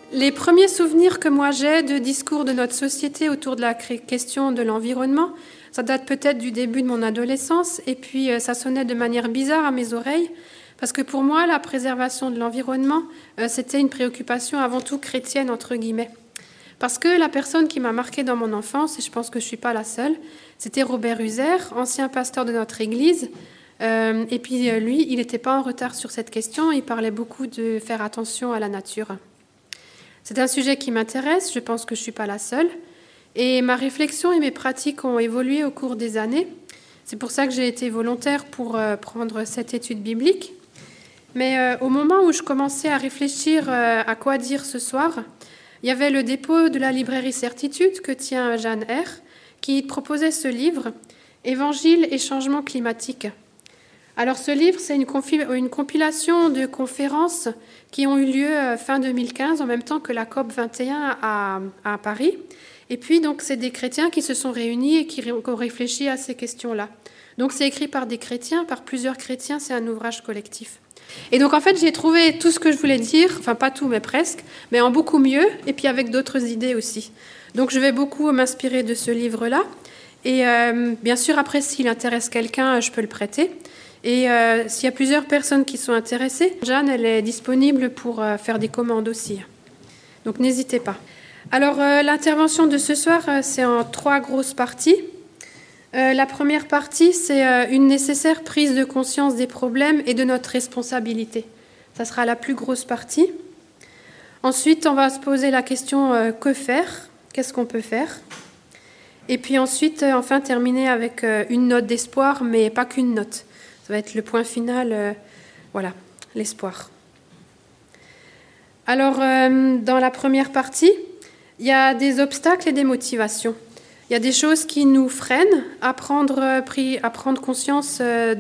Les premiers souvenirs que moi j'ai de discours de notre société autour de la question de l'environnement, ça date peut-être du début de mon adolescence, et puis ça sonnait de manière bizarre à mes oreilles, parce que pour moi, la préservation de l'environnement, c'était une préoccupation avant tout chrétienne, entre guillemets. Parce que la personne qui m'a marquée dans mon enfance, et je pense que je ne suis pas la seule, c'était Robert Uzer, ancien pasteur de notre église. Et puis lui, il n'était pas en retard sur cette question, il parlait beaucoup de faire attention à la nature. C'est un sujet qui m'intéresse, je pense que je ne suis pas la seule. Et ma réflexion et mes pratiques ont évolué au cours des années. C'est pour ça que j'ai été volontaire pour prendre cette étude biblique. Mais au moment où je commençais à réfléchir à quoi dire ce soir, il y avait le dépôt de la librairie Certitude que tient Jeanne R., qui proposait ce livre, Évangiles et changements climatiques. Alors ce livre, c'est une compilation de conférences qui ont eu lieu fin 2015, en même temps que la COP 21 à Paris. Et puis, donc, c'est des chrétiens qui se sont réunis et qui ont réfléchi à ces questions-là. Donc, c'est écrit par des chrétiens, par plusieurs chrétiens, c'est un ouvrage collectif. Et donc, en fait, j'ai trouvé tout ce que je voulais dire, enfin, pas tout, mais presque, mais en beaucoup mieux, et puis avec d'autres idées aussi. Donc, je vais beaucoup m'inspirer de ce livre-là. Et bien sûr, après, s'il intéresse quelqu'un, je peux le prêter. Et s'il y a plusieurs personnes qui sont intéressées, Jeanne, elle est disponible pour faire des commandes aussi. Donc n'hésitez pas. Alors l'intervention de ce soir, c'est en 3 grosses parties. La première partie, c'est une nécessaire prise de conscience des problèmes et de notre responsabilité. Ça sera la plus grosse partie. Ensuite, on va se poser la question que faire ? Qu'est-ce qu'on peut faire ? Et puis ensuite, enfin, terminer avec une note d'espoir, mais pas qu'une note. Ça va être le point final, voilà, l'espoir. Alors, dans la première partie, il y a des obstacles et des motivations. Il y a des choses qui nous freinent à prendre conscience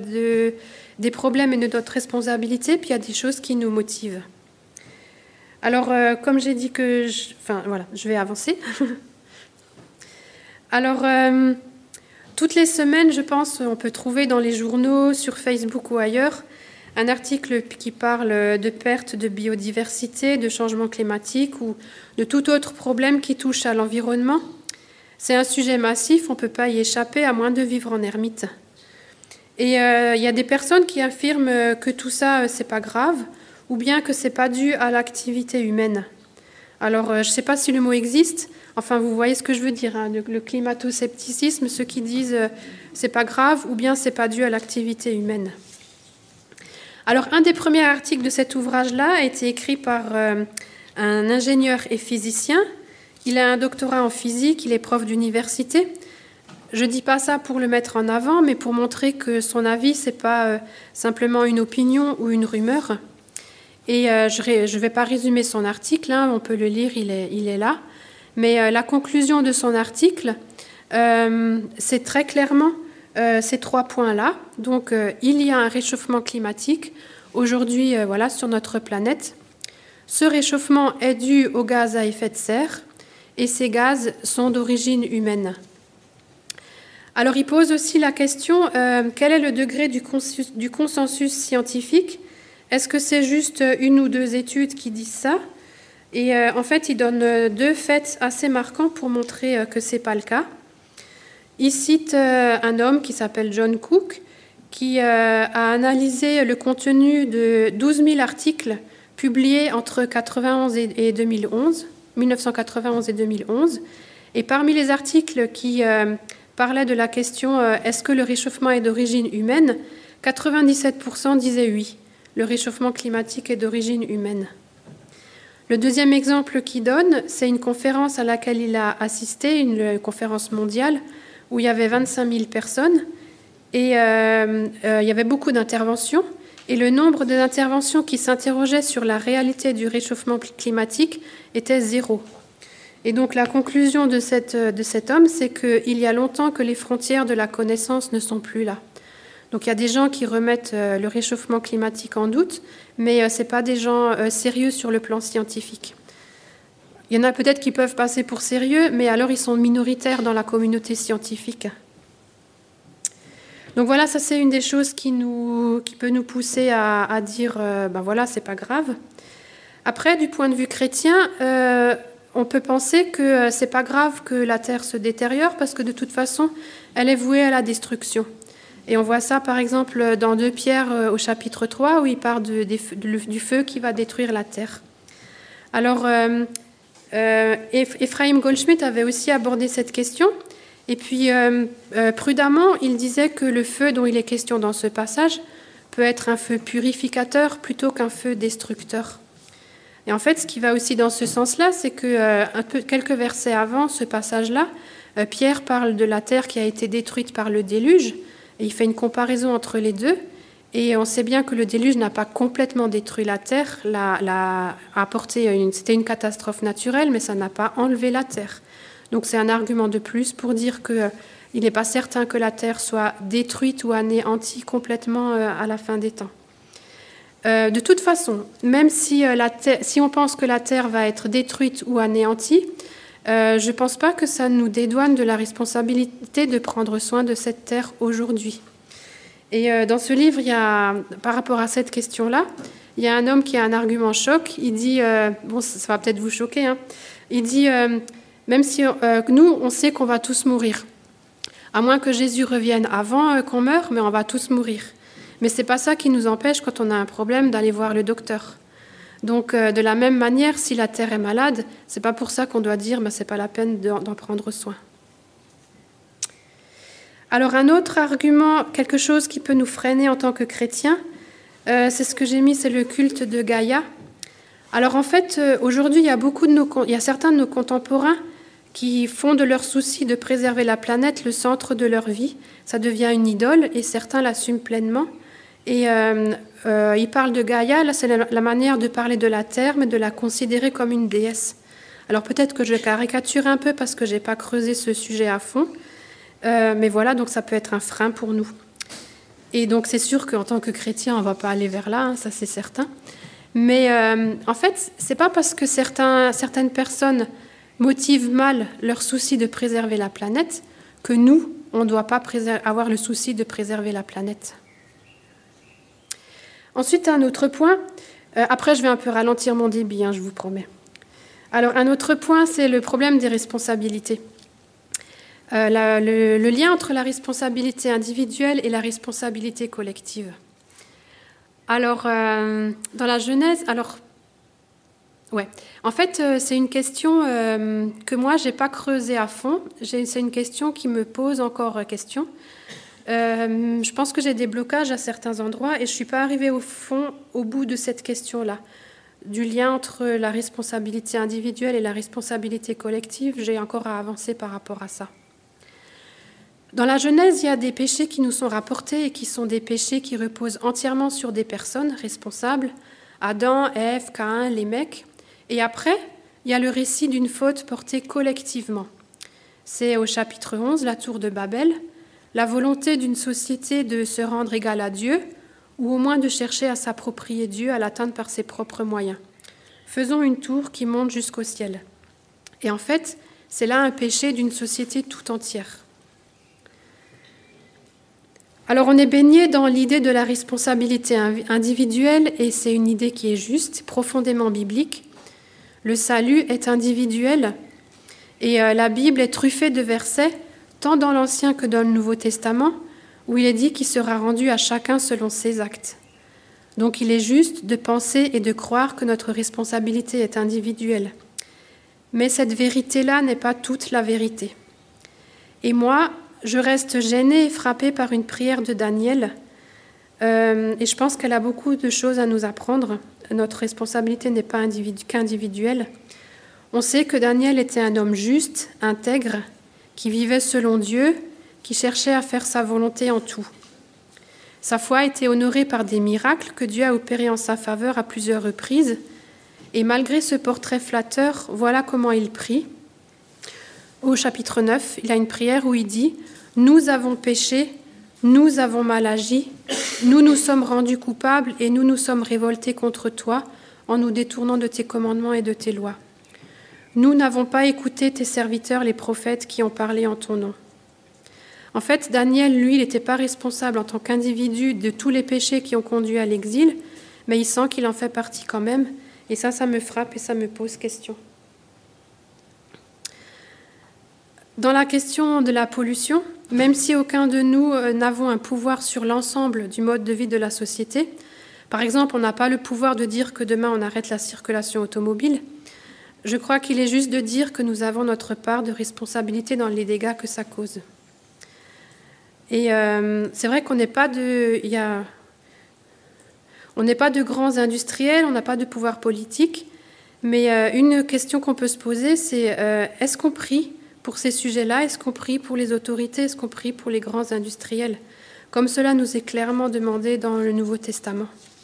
des problèmes et de notre responsabilité, puis il y a des choses qui nous motivent. Alors, comme j'ai dit que... je vais avancer. Alors... toutes les semaines, je pense, on peut trouver dans les journaux, sur Facebook ou ailleurs, un article qui parle de perte de biodiversité, de changement climatique ou de tout autre problème qui touche à l'environnement. C'est un sujet massif, on ne peut pas y échapper à moins de vivre en ermite. Et il y a des personnes qui affirment que tout ça, c'est pas grave, ou bien que c'est pas dû à l'activité humaine. Alors, je ne sais pas si le mot existe. Enfin, vous voyez ce que je veux dire, hein, le climato-scepticisme, ceux qui disent c'est pas grave ou bien c'est pas dû à l'activité humaine. Alors, un des premiers articles de cet ouvrage-là a été écrit par un ingénieur et physicien. Il a un doctorat en physique, il est prof d'université. Je dis pas ça pour le mettre en avant, mais pour montrer que son avis, c'est pas simplement une opinion ou une rumeur. Et je vais pas résumer son article, hein, on peut le lire, il est là. Mais la conclusion de son article, c'est très clairement ces 3 points-là. Donc, il y a un réchauffement climatique aujourd'hui sur notre planète. Ce réchauffement est dû aux gaz à effet de serre et ces gaz sont d'origine humaine. Alors, il pose aussi la question, quel est le degré du consensus scientifique ? Est-ce que c'est juste 1 ou 2 études qui disent ça ? Et en fait, il donne 2 faits assez marquants pour montrer que ce n'est pas le cas. Il cite un homme qui s'appelle John Cook, qui a analysé le contenu de 12 000 articles publiés entre 1991 et 2011. Et parmi les articles qui parlaient de la question « Est-ce que le réchauffement est d'origine humaine ?», 97% disaient oui, le réchauffement climatique est d'origine humaine. Le deuxième exemple qu'il donne, c'est une conférence à laquelle il a assisté, une conférence mondiale, où il y avait 25 000 personnes, et il y avait beaucoup d'interventions, et le nombre d'interventions qui s'interrogeaient sur la réalité du réchauffement climatique était 0. Et donc la conclusion de cet homme, c'est qu'il y a longtemps que les frontières de la connaissance ne sont plus là. Donc il y a des gens qui remettent le réchauffement climatique en doute, mais ce n'est pas des gens sérieux sur le plan scientifique. Il y en a peut-être qui peuvent passer pour sérieux, mais alors ils sont minoritaires dans la communauté scientifique. Donc voilà, ça c'est une des choses qui peut nous pousser à dire, c'est pas grave. Après, du point de vue chrétien, on peut penser que c'est pas grave que la terre se détériore parce que de toute façon, elle est vouée à la destruction. Et on voit ça par exemple dans 2 Pierre au chapitre 3 où il parle du feu qui va détruire la terre. Alors, Ephraim Goldschmidt avait aussi abordé cette question. Et puis, prudemment, il disait que le feu dont il est question dans ce passage peut être un feu purificateur plutôt qu'un feu destructeur. Et en fait, ce qui va aussi dans ce sens-là, c'est que quelques versets avant ce passage-là, Pierre parle de la terre qui a été détruite par le déluge, et il fait une comparaison entre les deux. Et on sait bien que le déluge n'a pas complètement détruit la terre, c'était une catastrophe naturelle, mais ça n'a pas enlevé la terre. Donc c'est un argument de plus pour dire qu'il n'est pas certain que la terre soit détruite ou anéantie complètement à la fin des temps. De toute façon, même si on pense que la terre va être détruite ou anéantie, je ne pense pas que ça nous dédouane de la responsabilité de prendre soin de cette terre aujourd'hui. Et dans ce livre, par rapport à cette question-là, il y a un homme qui a un argument choc. Il dit, bon, ça va peut-être vous choquer, hein. Il dit, même si nous, on sait qu'on va tous mourir, à moins que Jésus revienne avant qu'on meure, mais on va tous mourir. Mais ce n'est pas ça qui nous empêche, quand on a un problème, d'aller voir le docteur. Donc, de la même manière, si la terre est malade, ce n'est pas pour ça qu'on doit dire ce n'est pas la peine d'en prendre soin. Alors, un autre argument, quelque chose qui peut nous freiner en tant que chrétiens, c'est ce que j'ai mis, c'est le culte de Gaïa. Alors, en fait, aujourd'hui, il y a certains de nos contemporains qui font de leur souci de préserver la planète le centre de leur vie. Ça devient une idole et certains l'assument pleinement. Et ils parlent de Gaïa, là c'est la manière de parler de la Terre, mais de la considérer comme une déesse. Alors peut-être que je caricature un peu parce que je n'ai pas creusé ce sujet à fond, mais voilà, donc ça peut être un frein pour nous. Et donc c'est sûr qu'en tant que chrétien, on ne va pas aller vers là, hein, ça c'est certain. Mais en fait, ce n'est pas parce que certaines personnes motivent mal leur souci de préserver la planète que nous, on ne doit pas avoir le souci de préserver la planète. Ensuite, un autre point, après je vais un peu ralentir mon débit, je vous promets. Alors un autre point, c'est le problème des responsabilités. Le lien entre la responsabilité individuelle et la responsabilité collective. Alors, dans la Genèse, en fait, c'est une question que moi, je n'ai pas creusée à fond. C'est une question qui me pose encore question. Je pense que j'ai des blocages à certains endroits et je ne suis pas arrivée au bout de cette question-là. Du lien entre la responsabilité individuelle et la responsabilité collective, j'ai encore à avancer par rapport à ça. Dans la Genèse, il y a des péchés qui nous sont rapportés et qui sont des péchés qui reposent entièrement sur des personnes responsables, Adam, Ève, Caïn, Lémec. Et après, il y a le récit d'une faute portée collectivement. C'est au chapitre 11, la tour de Babel, la volonté d'une société de se rendre égale à Dieu, ou au moins de chercher à s'approprier Dieu, à l'atteindre par ses propres moyens. Faisons une tour qui monte jusqu'au ciel. Et en fait, c'est là un péché d'une société tout entière. Alors on est baigné dans l'idée de la responsabilité individuelle, et c'est une idée qui est juste, profondément biblique. Le salut est individuel, et la Bible est truffée de versets, tant dans l'Ancien que dans le Nouveau Testament, où il est dit qu'il sera rendu à chacun selon ses actes. Donc il est juste de penser et de croire que notre responsabilité est individuelle. Mais cette vérité-là n'est pas toute la vérité. Et moi, je reste gênée et frappée par une prière de Daniel, et je pense qu'elle a beaucoup de choses à nous apprendre. Notre responsabilité n'est pas qu'individuelle. On sait que Daniel était un homme juste, intègre, qui vivait selon Dieu, qui cherchait à faire sa volonté en tout. Sa foi a été honorée par des miracles que Dieu a opérés en sa faveur à plusieurs reprises, et malgré ce portrait flatteur, voilà comment il prie. Au chapitre 9, il a une prière où il dit « Nous avons péché, nous avons mal agi, nous nous sommes rendus coupables et nous nous sommes révoltés contre toi en nous détournant de tes commandements et de tes lois. Nous n'avons pas écouté tes serviteurs, les prophètes, qui ont parlé en ton nom. » En fait, Daniel, lui, il n'était pas responsable en tant qu'individu de tous les péchés qui ont conduit à l'exil, mais il sent qu'il en fait partie quand même, Et ça me frappe et ça me pose question. Dans la question de la pollution, même si aucun de nous n'avons un pouvoir sur l'ensemble du mode de vie de la société, par exemple, on n'a pas le pouvoir de dire que demain on arrête la circulation automobile, je crois qu'il est juste de dire que nous avons notre part de responsabilité dans les dégâts que ça cause. Et c'est vrai qu'on n'est pas de grands industriels, on n'a pas de pouvoir politique, mais une question qu'on peut se poser, c'est est-ce qu'on prie pour ces sujets-là? Est-ce qu'on prie pour les autorités? Est-ce qu'on prie pour les grands industriels? Comme cela nous est clairement demandé dans le Nouveau Testament.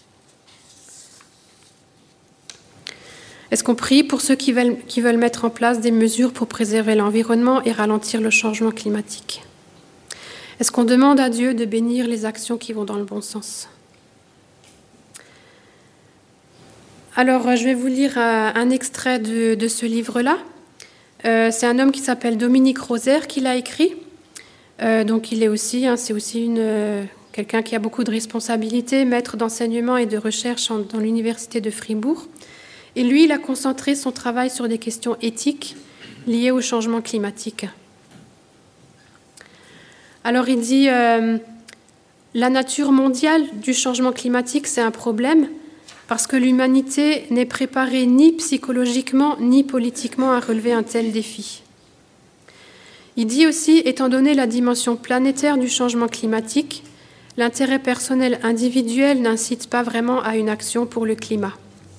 Est-ce qu'on prie pour ceux qui veulent mettre en place des mesures pour préserver l'environnement et ralentir le changement climatique? Est-ce qu'on demande à Dieu de bénir les actions qui vont dans le bon sens? Alors, je vais vous lire un extrait de ce livre-là. C'est un homme qui s'appelle Dominique Rosaire qui l'a écrit. Donc, il est aussi, c'est aussi quelqu'un qui a beaucoup de responsabilités, maître d'enseignement et de recherche dans l'université de Fribourg. Et lui, il a concentré son travail sur des questions éthiques liées au changement climatique. Alors il dit la nature mondiale du changement climatique, c'est un problème parce que l'humanité n'est préparée ni psychologiquement ni politiquement à relever un tel défi. Il dit aussi, étant donné la dimension planétaire du changement climatique, l'intérêt personnel individuel n'incite pas vraiment à une action pour le climat.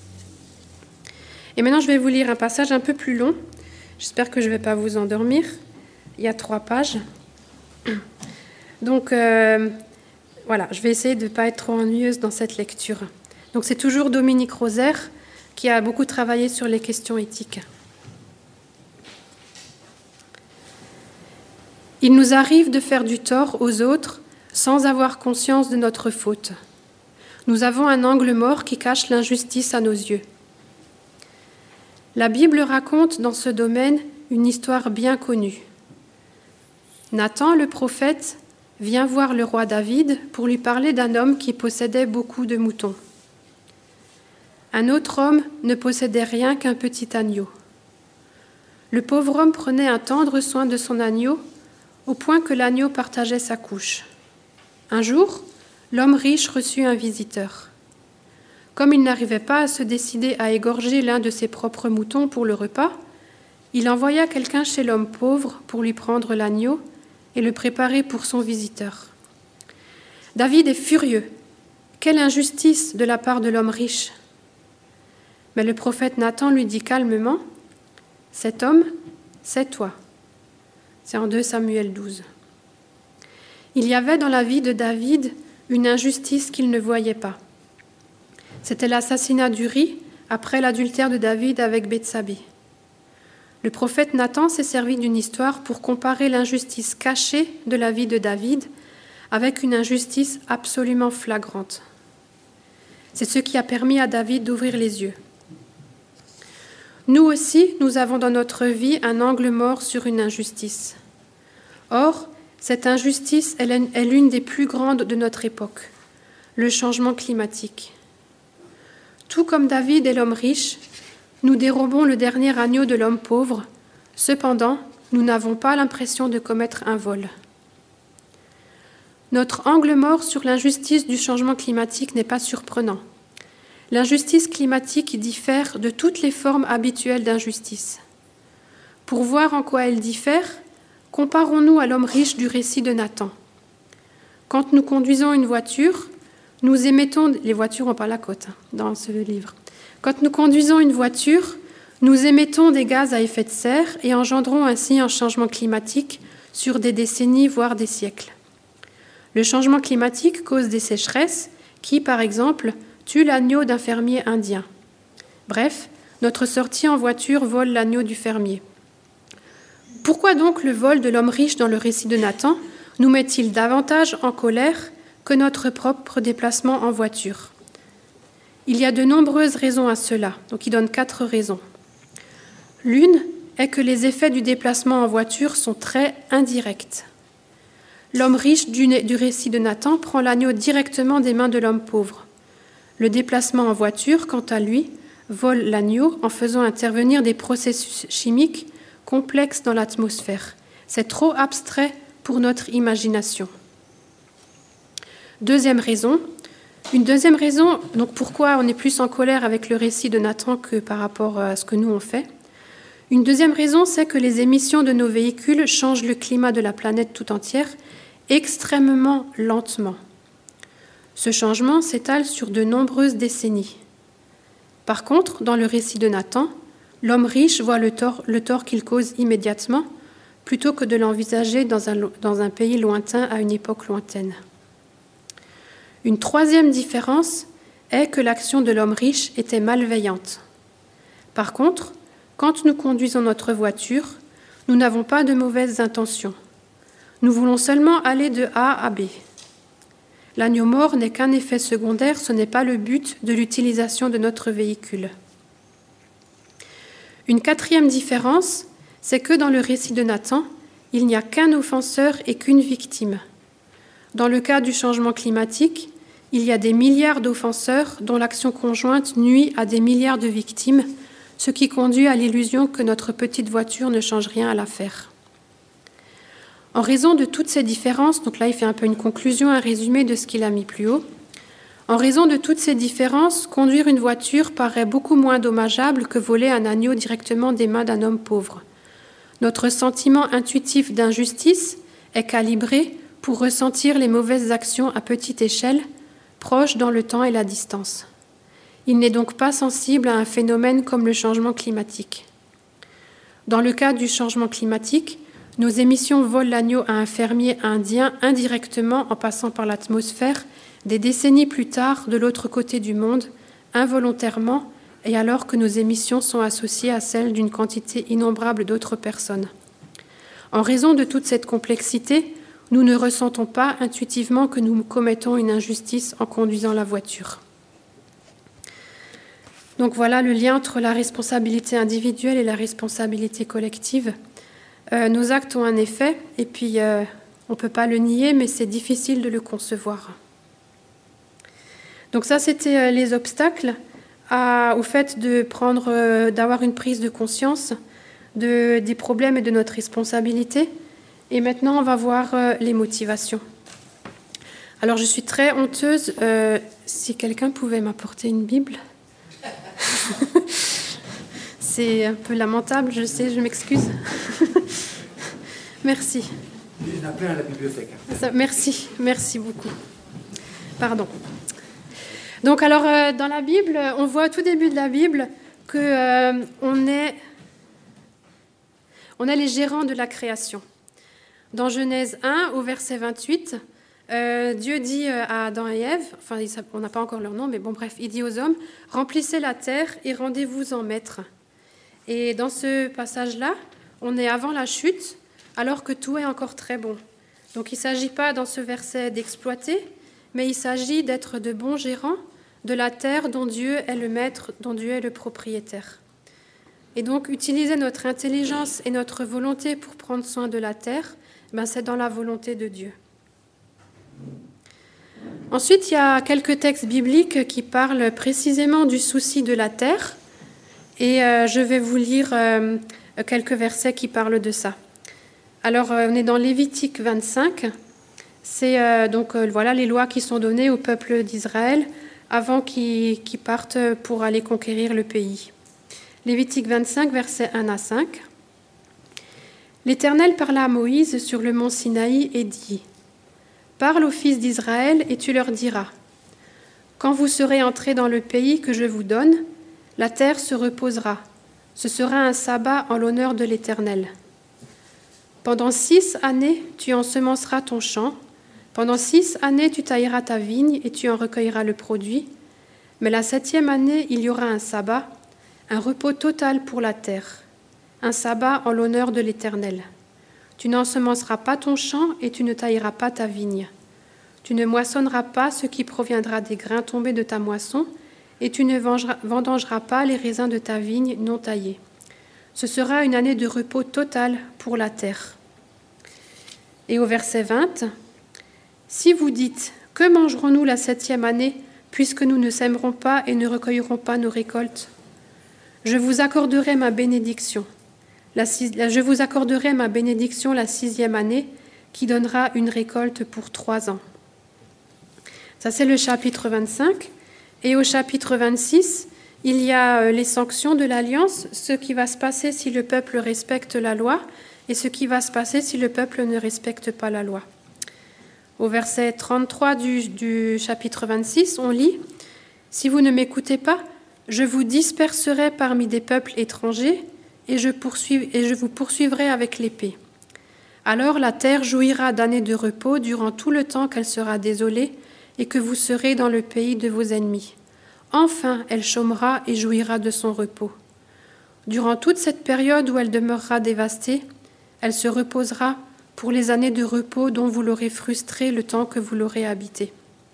Et maintenant, je vais vous lire un passage un peu plus long. J'espère que je ne vais pas vous endormir. Il y a 3 pages. Donc, voilà, je vais essayer de ne pas être trop ennuyeuse dans cette lecture. Donc, c'est toujours Dominique Rosaire qui a beaucoup travaillé sur les questions éthiques. Il nous arrive de faire du tort aux autres sans avoir conscience de notre faute. Nous avons un angle mort qui cache l'injustice à nos yeux. La Bible raconte dans ce domaine une histoire bien connue. Nathan, le prophète, vient voir le roi David pour lui parler d'un homme qui possédait beaucoup de moutons. Un autre homme ne possédait rien qu'un petit agneau. Le pauvre homme prenait un tendre soin de son agneau, au point que l'agneau partageait sa couche. Un jour, l'homme riche reçut un visiteur. Comme il n'arrivait pas à se décider à égorger l'un de ses propres moutons pour le repas, il envoya quelqu'un chez l'homme pauvre pour lui prendre l'agneau et le préparer pour son visiteur. David est furieux. Quelle injustice de la part de l'homme riche! Mais le prophète Nathan lui dit calmement, « Cet homme, c'est toi. » C'est en 2 Samuel 12. Il y avait dans la vie de David une injustice qu'il ne voyait pas. C'était l'assassinat d'Uri après l'adultère de David avec Bethsabée. Le prophète Nathan s'est servi d'une histoire pour comparer l'injustice cachée de la vie de David avec une injustice absolument flagrante. C'est ce qui a permis à David d'ouvrir les yeux. Nous aussi, nous avons dans notre vie un angle mort sur une injustice. Or, cette injustice est l'une des plus grandes de notre époque, le changement climatique. Tout comme David et l'homme riche, nous dérobons le dernier agneau de l'homme pauvre. Cependant, nous n'avons pas l'impression de commettre un vol. Notre angle mort sur l'injustice du changement climatique n'est pas surprenant. L'injustice climatique diffère de toutes les formes habituelles d'injustice. Pour voir en quoi elle diffère, comparons-nous à l'homme riche du récit de Nathan. Quand nous conduisons une voiture, nous émettons... Les voitures, on parle à côte dans ce livre. Quand nous conduisons une voiture, nous émettons des gaz à effet de serre et engendrons ainsi un changement climatique sur des décennies, voire des siècles. Le changement climatique cause des sécheresses qui, par exemple, tuent l'agneau d'un fermier indien. Bref, notre sortie en voiture vole l'agneau du fermier. Pourquoi donc le vol de l'homme riche dans le récit de Nathan nous met-il davantage en colère que notre propre déplacement en voiture? Il y a de nombreuses raisons à cela, donc il donne 4 raisons. L'une est que les effets du déplacement en voiture sont très indirects. L'homme riche du récit de Nathan prend l'agneau directement des mains de l'homme pauvre. Le déplacement en voiture, quant à lui, vole l'agneau en faisant intervenir des processus chimiques complexes dans l'atmosphère. C'est trop abstrait pour notre imagination. Une deuxième raison, donc pourquoi on est plus en colère avec le récit de Nathan que par rapport à ce que nous on fait. Une deuxième raison, c'est que les émissions de nos véhicules changent le climat de la planète tout entière extrêmement lentement. Ce changement s'étale sur de nombreuses décennies. Par contre, dans le récit de Nathan, l'homme riche voit le tort qu'il cause immédiatement, plutôt que de l'envisager dans un pays lointain à une époque lointaine. Une troisième différence est que l'action de l'homme riche était malveillante. Par contre, quand nous conduisons notre voiture, nous n'avons pas de mauvaises intentions. Nous voulons seulement aller de A à B. L'agneau mort n'est qu'un effet secondaire, ce n'est pas le but de l'utilisation de notre véhicule. Une quatrième différence, c'est que dans le récit de Nathan, il n'y a qu'un offenseur et qu'une victime. Dans le cas du changement climatique, il y a des milliards d'offenseurs dont l'action conjointe nuit à des milliards de victimes, ce qui conduit à l'illusion que notre petite voiture ne change rien à l'affaire. En raison de toutes ces différences, donc là il fait un peu une conclusion, un résumé de ce qu'il a mis plus haut. En raison de toutes ces différences, conduire une voiture paraît beaucoup moins dommageable que voler un agneau directement des mains d'un homme pauvre. Notre sentiment intuitif d'injustice est calibré pour ressentir les mauvaises actions à petite échelle, proches dans le temps et la distance. Il n'est donc pas sensible à un phénomène comme le changement climatique. Dans le cas du changement climatique, nos émissions volent l'agneau à un fermier indien indirectement en passant par l'atmosphère des décennies plus tard de l'autre côté du monde, involontairement, et alors que nos émissions sont associées à celles d'une quantité innombrable d'autres personnes. En raison de toute cette complexité, nous ne ressentons pas intuitivement que nous commettons une injustice en conduisant la voiture. Donc voilà le lien entre la responsabilité individuelle et la responsabilité collective. Nos actes ont un effet, et puis on ne peut pas le nier, mais c'est difficile de le concevoir. Donc ça, c'était les obstacles au fait d'avoir une prise de conscience des problèmes et de notre responsabilité. Et maintenant, on va voir les motivations. Alors, je suis très honteuse. Si quelqu'un pouvait m'apporter une Bible. C'est un peu lamentable, je sais, je m'excuse. Merci. Il y en a plein à la bibliothèque. Merci beaucoup. Pardon. Donc, alors, dans la Bible, on voit au tout début de la Bible qu'on est les gérants de la création. Dans Genèse 1, au verset 28, Dieu dit à Adam et Ève, enfin, on n'a pas encore leur nom, mais bon, bref, il dit aux hommes, « Remplissez la terre et rendez-vous en maîtres. » Et dans ce passage-là, on est avant la chute, alors que tout est encore très bon. Donc, il ne s'agit pas dans ce verset d'exploiter, mais il s'agit d'être de bons gérants de la terre dont Dieu est le maître, dont Dieu est le propriétaire. Et donc, utiliser notre intelligence et notre volonté pour prendre soin de la terre, c'est dans la volonté de Dieu. Ensuite, il y a quelques textes bibliques qui parlent précisément du souci de la terre, et je vais vous lire quelques versets qui parlent de ça. Alors, on est dans Lévitique 25. C'est voilà les lois qui sont données au peuple d'Israël avant qu'ils partent pour aller conquérir le pays. Lévitique 25, versets 1 à 5. L'Éternel parla à Moïse sur le mont Sinaï et dit : « Parle aux fils d'Israël et tu leur diras : Quand vous serez entrés dans le pays que je vous donne, la terre se reposera. Ce sera un sabbat en l'honneur de l'Éternel. Pendant 6 années, tu ensemenceras ton champ. Pendant 6 années, tu tailleras ta vigne et tu en recueilleras le produit. Mais la 7e année, il y aura un sabbat, un repos total pour la terre, un sabbat en l'honneur de l'Éternel. Tu n'ensemenceras pas ton champ et tu ne tailleras pas ta vigne. Tu ne moissonneras pas ce qui proviendra des grains tombés de ta moisson et tu ne vendangeras pas les raisins de ta vigne non taillés. Ce sera une année de repos total pour la terre. » Et au verset 20, « Si vous dites, que mangerons-nous la 7e année, puisque nous ne sèmerons pas et ne recueillerons pas nos récoltes ? Je vous accorderai ma bénédiction. Je vous accorderai ma bénédiction la 6e année, qui donnera une récolte pour 3 ans. Ça, c'est le chapitre 25. Et au chapitre 26, il y a les sanctions de l'alliance, ce qui va se passer si le peuple respecte la loi et ce qui va se passer si le peuple ne respecte pas la loi. Au verset 33 du chapitre 26, on lit « Si vous ne m'écoutez pas, je vous disperserai parmi des peuples étrangers et je vous poursuivrai avec l'épée. Alors la terre jouira d'années de repos durant tout le temps qu'elle sera désolée et que vous serez dans le pays de vos ennemis. Enfin, elle chômera et jouira de son repos. Durant toute cette période où elle demeurera dévastée, elle se reposera pour les années de repos dont vous l'aurez frustrée le temps que vous l'aurez habitée. »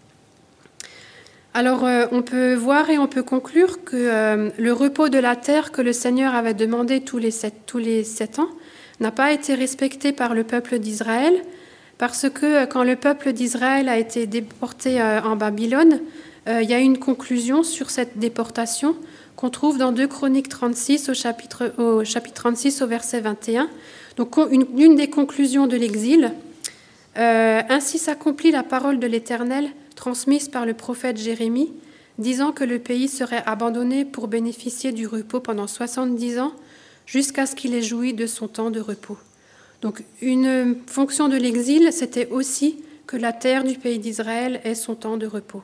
Alors, on peut voir et on peut conclure que le repos de la terre que le Seigneur avait demandé tous les 7 ans n'a pas été respecté par le peuple d'Israël, parce que quand le peuple d'Israël a été déporté en Babylone, il y a une conclusion sur cette déportation qu'on trouve dans 2 Chroniques 36 au chapitre 36 au verset 21. Donc, une des conclusions de l'exil, ainsi s'accomplit la parole de l'Éternel transmise par le prophète Jérémie, disant que le pays serait abandonné pour bénéficier du repos pendant 70 ans, jusqu'à ce qu'il ait joui de son temps de repos. Donc, une fonction de l'exil, c'était aussi que la terre du pays d'Israël ait son temps de repos.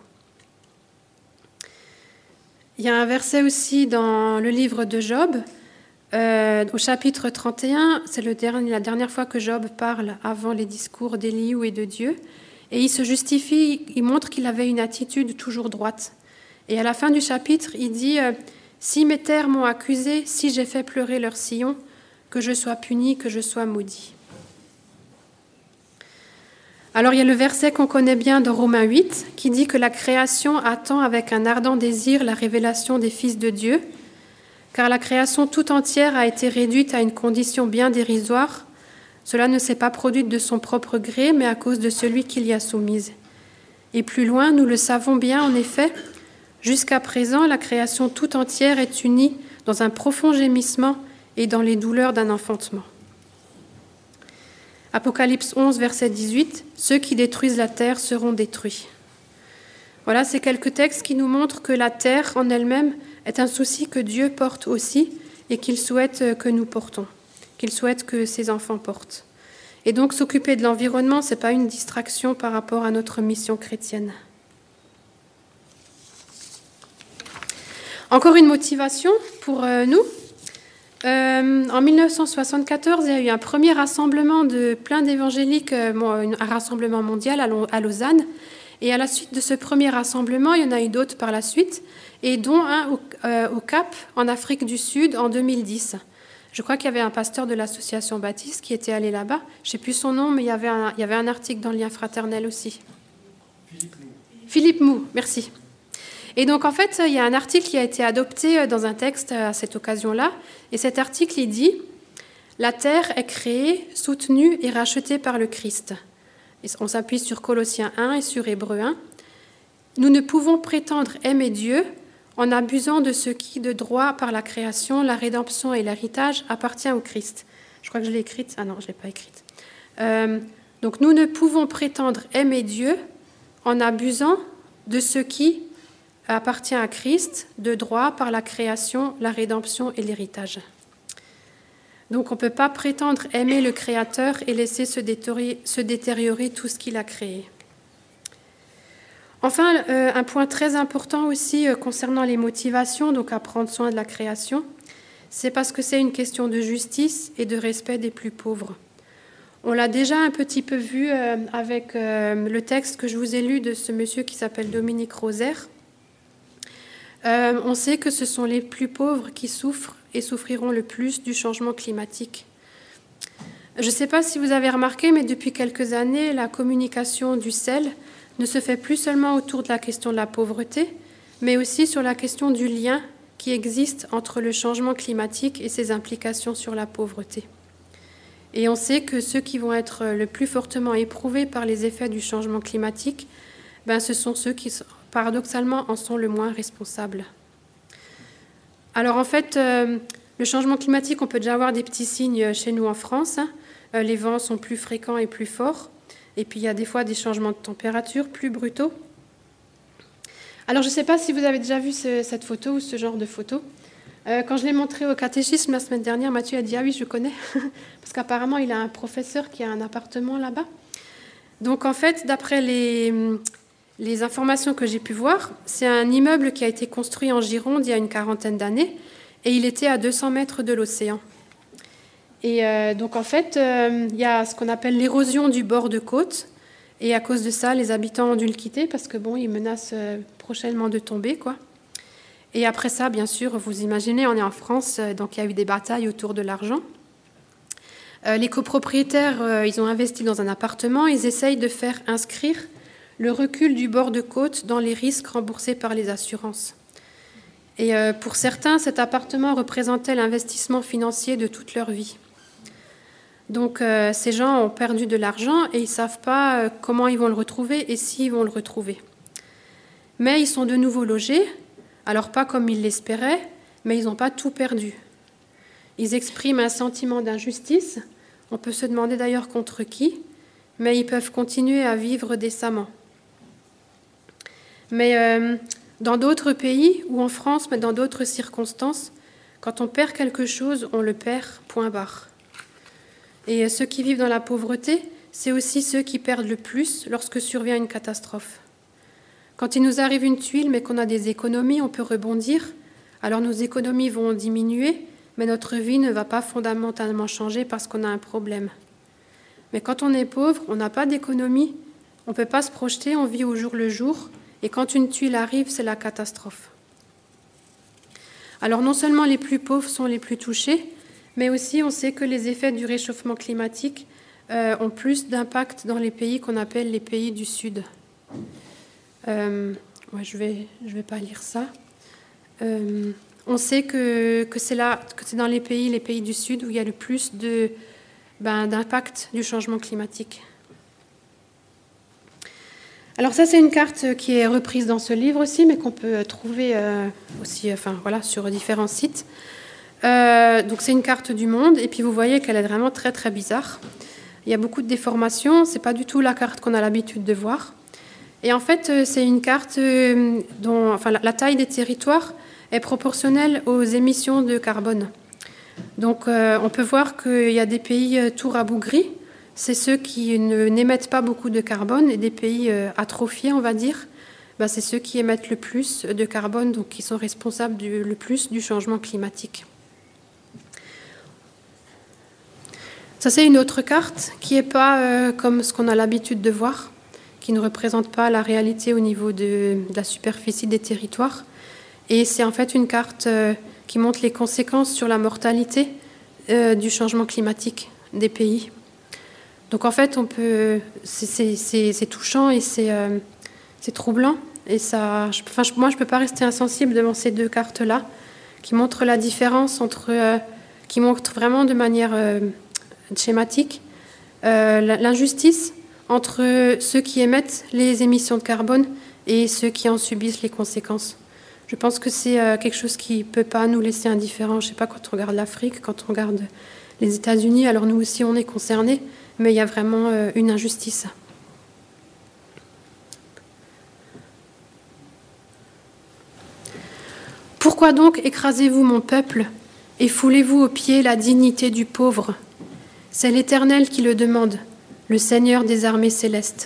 Il y a un verset aussi dans le livre de Job, au chapitre 31, c'est la dernière fois que Job parle avant les discours d'Éliou et de Dieu, et il se justifie, il montre qu'il avait une attitude toujours droite. Et à la fin du chapitre, il dit « Si mes terres m'ont accusé, si j'ai fait pleurer leur sillon, que je sois puni, que je sois maudit. » Alors il y a le verset qu'on connaît bien dans Romains 8, qui dit que la création attend avec un ardent désir la révélation des fils de Dieu, car la création tout entière a été réduite à une condition bien dérisoire. Cela ne s'est pas produite de son propre gré, mais à cause de celui qui l'y a soumise. Et plus loin, nous le savons bien, en effet, jusqu'à présent, la création tout entière est unie dans un profond gémissement et dans les douleurs d'un enfantement. Apocalypse 11, verset 18, « Ceux qui détruisent la terre seront détruits. » Voilà, ces quelques textes qui nous montrent que la terre en elle-même est un souci que Dieu porte aussi et qu'il souhaite que nous portons, qu'il souhaite que ses enfants portent. Et donc, s'occuper de l'environnement, ce n'est pas une distraction par rapport à notre mission chrétienne. Encore une motivation pour nous. En 1974, il y a eu un premier rassemblement de plein d'évangéliques, un rassemblement mondial à Lausanne. Et à la suite de ce premier rassemblement, il y en a eu d'autres par la suite, et dont un au Cap, en Afrique du Sud, en 2010. Je crois qu'il y avait un pasteur de l'association baptiste qui était allé là-bas. Je ne sais plus son nom, mais il y avait un article dans le Lien fraternel aussi. Philippe Mou, merci. Et donc, en fait, il y a un article qui a été adopté dans un texte à cette occasion-là. Et cet article, il dit « La terre est créée, soutenue et rachetée par le Christ ». On s'appuie sur Colossiens 1 et sur Hébreux 1. « Nous ne pouvons prétendre aimer Dieu en abusant de ce qui, de droit par la création, la rédemption et l'héritage, appartient au Christ. » Je crois que je l'ai écrite. Ah non, je ne l'ai pas écrite. Donc, nous ne pouvons prétendre aimer Dieu en abusant de ce qui appartient à Christ, de droit par la création, la rédemption et l'héritage. Donc on ne peut pas prétendre aimer le Créateur et laisser se détériorer tout ce qu'il a créé. Enfin, un point très important aussi concernant les motivations, donc à prendre soin de la création, c'est parce que c'est une question de justice et de respect des plus pauvres. On l'a déjà un petit peu vu avec le texte que je vous ai lu de ce monsieur qui s'appelle Dominique Rosaire. On sait que ce sont les plus pauvres qui souffrent et souffriront le plus du changement climatique. Je ne sais pas si vous avez remarqué, mais depuis quelques années, la communication du CEL ne se fait plus seulement autour de la question de la pauvreté, mais aussi sur la question du lien qui existe entre le changement climatique et ses implications sur la pauvreté. Et on sait que ceux qui vont être le plus fortement éprouvés par les effets du changement climatique, ce sont ceux qui, paradoxalement, en sont le moins responsables. Alors en fait, le changement climatique, on peut déjà avoir des petits signes chez nous en France. Les vents sont plus fréquents et plus forts. Et puis il y a des fois des changements de température plus brutaux. Alors je ne sais pas si vous avez déjà vu cette photo ou ce genre de photo. Quand je l'ai montré au catéchisme la semaine dernière, Mathieu a dit « Ah oui, je connais », parce qu'apparemment il a un professeur qui a un appartement là-bas. Donc en fait, d'après les informations que j'ai pu voir, c'est un immeuble qui a été construit en Gironde il y a une 40aine d'années, et il était à 200 mètres de l'océan. Et donc en fait, il y a ce qu'on appelle l'érosion du bord de côte, et à cause de ça, les habitants ont dû le quitter parce que bon, ils menacent prochainement de tomber, quoi. Et après ça, bien sûr, vous imaginez, on est en France, donc il y a eu des batailles autour de l'argent. Les copropriétaires, ils ont investi dans un appartement, ils essayent de faire inscrire le recul du bord de côte dans les risques remboursés par les assurances. Et pour certains, cet appartement représentait l'investissement financier de toute leur vie. Donc ces gens ont perdu de l'argent et ils ne savent pas comment ils vont le retrouver et s'ils vont le retrouver. Mais ils sont de nouveau logés, alors pas comme ils l'espéraient, mais ils n'ont pas tout perdu. Ils expriment un sentiment d'injustice, on peut se demander d'ailleurs contre qui, mais ils peuvent continuer à vivre décemment. Mais dans d'autres pays, ou en France, mais dans d'autres circonstances, quand on perd quelque chose, on le perd, point barre. Et ceux qui vivent dans la pauvreté, c'est aussi ceux qui perdent le plus lorsque survient une catastrophe. Quand il nous arrive une tuile, mais qu'on a des économies, on peut rebondir. Alors nos économies vont diminuer, mais notre vie ne va pas fondamentalement changer parce qu'on a un problème. Mais quand on est pauvre, on n'a pas d'économie, on ne peut pas se projeter, on vit au jour le jour. Et quand une tuile arrive, c'est la catastrophe. Alors non seulement les plus pauvres sont les plus touchés, mais aussi on sait que les effets du réchauffement climatique ont plus d'impact dans les pays qu'on appelle les pays du Sud. Je vais pas lire ça. On sait que c'est dans les pays du Sud où il y a le plus d'impact du changement climatique. Alors ça, c'est une carte qui est reprise dans ce livre aussi, mais qu'on peut trouver aussi sur différents sites. Donc c'est une carte du monde, et puis vous voyez qu'elle est vraiment très très bizarre. Il y a beaucoup de déformations, c'est pas du tout la carte qu'on a l'habitude de voir. Et en fait, c'est une carte dont la taille des territoires est proportionnelle aux émissions de carbone. Donc on peut voir qu'il y a des pays tout rabougris, c'est ceux qui n'émettent pas beaucoup de carbone, et des pays atrophiés, on va dire, c'est ceux qui émettent le plus de carbone, donc qui sont responsables le plus du changement climatique. Ça, c'est une autre carte qui n'est pas comme ce qu'on a l'habitude de voir, qui ne représente pas la réalité au niveau de la superficie des territoires. Et c'est en fait une carte qui montre les conséquences sur la mortalité du changement climatique des pays. Donc en fait, c'est touchant et c'est troublant. Et moi, je ne peux pas rester insensible devant ces deux cartes-là, qui montrent la différence qui montrent vraiment de manière schématique l'injustice entre ceux qui émettent les émissions de carbone et ceux qui en subissent les conséquences. Je pense que c'est quelque chose qui ne peut pas nous laisser indifférents. Je ne sais pas, quand on regarde l'Afrique, quand on regarde les États-Unis, alors nous aussi on est concernés, mais il y a vraiment une injustice. Pourquoi donc écrasez-vous mon peuple et foulez-vous aux pieds la dignité du pauvre ? C'est l'Éternel qui le demande, le Seigneur des armées célestes.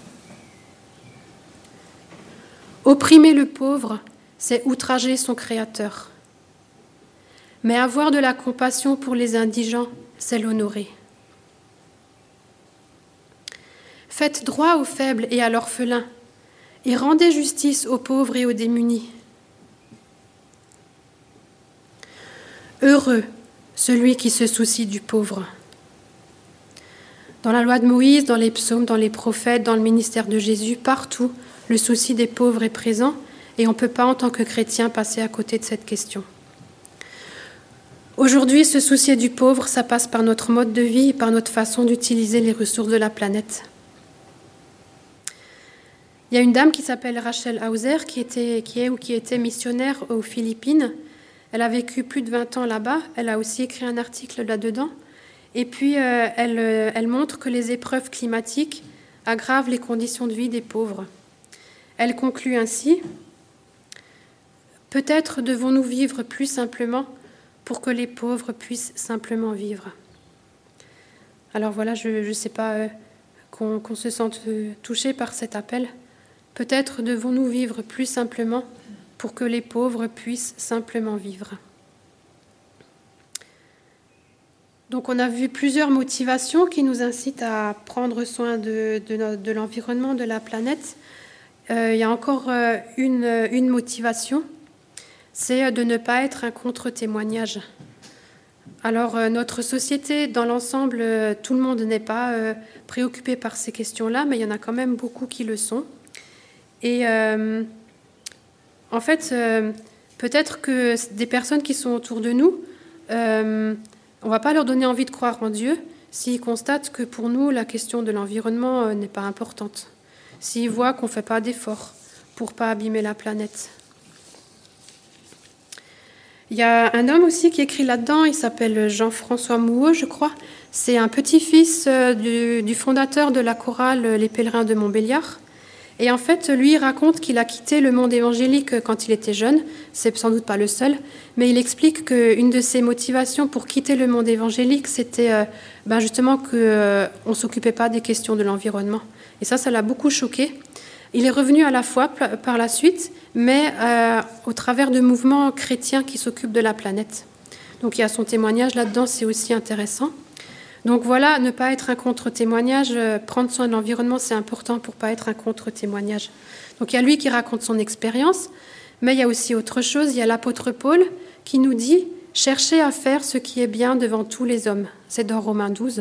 Opprimer le pauvre, c'est outrager son Créateur. Mais avoir de la compassion pour les indigents, c'est l'honorer. Faites droit aux faibles et à l'orphelin, et rendez justice aux pauvres et aux démunis. Heureux celui qui se soucie du pauvre. Dans la loi de Moïse, dans les psaumes, dans les prophètes, dans le ministère de Jésus, partout, le souci des pauvres est présent et on ne peut pas, en tant que chrétien, passer à côté de cette question. Aujourd'hui, se soucier du pauvre, ça passe par notre mode de vie et par notre façon d'utiliser les ressources de la planète. Il y a une dame qui s'appelle Rachel Hauser qui était missionnaire aux Philippines. Elle a vécu plus de 20 ans là-bas. Elle a aussi écrit un article là-dedans. Et puis, elle montre que les épreuves climatiques aggravent les conditions de vie des pauvres. Elle conclut ainsi : « Peut-être devons-nous vivre plus simplement pour que les pauvres puissent simplement vivre. » Alors voilà, je ne sais pas qu'on se sente touché par cet appel. Peut-être devons-nous vivre plus simplement pour que les pauvres puissent simplement vivre. Donc on a vu plusieurs motivations qui nous incitent à prendre soin de l'environnement, de la planète. Il y a encore une motivation, c'est de ne pas être un contre-témoignage. Alors notre société, dans l'ensemble, tout le monde n'est pas préoccupé par ces questions-là, mais il y en a quand même beaucoup qui le sont. Et en fait, peut-être que des personnes qui sont autour de nous, on ne va pas leur donner envie de croire en Dieu s'ils constatent que pour nous, la question de l'environnement n'est pas importante. S'ils voient qu'on ne fait pas d'efforts pour ne pas abîmer la planète. Il y a un homme aussi qui écrit là-dedans, il s'appelle Jean-François Mouot, je crois. C'est un petit-fils du fondateur de la chorale Les Pèlerins de Montbéliard. Et en fait, lui, il raconte qu'il a quitté le monde évangélique quand il était jeune. C'est sans doute pas le seul, mais il explique qu'une de ses motivations pour quitter le monde évangélique, c'était justement qu'on ne s'occupait pas des questions de l'environnement. Et ça l'a beaucoup choqué. Il est revenu à la foi par la suite, mais au travers de mouvements chrétiens qui s'occupent de la planète. Donc il y a son témoignage là-dedans, c'est aussi intéressant. Donc voilà, ne pas être un contre-témoignage, prendre soin de l'environnement, c'est important pour ne pas être un contre-témoignage. Donc il y a lui qui raconte son expérience, mais il y a aussi autre chose. Il y a l'apôtre Paul qui nous dit « Cherchez à faire ce qui est bien devant tous les hommes ». C'est dans Romains 12.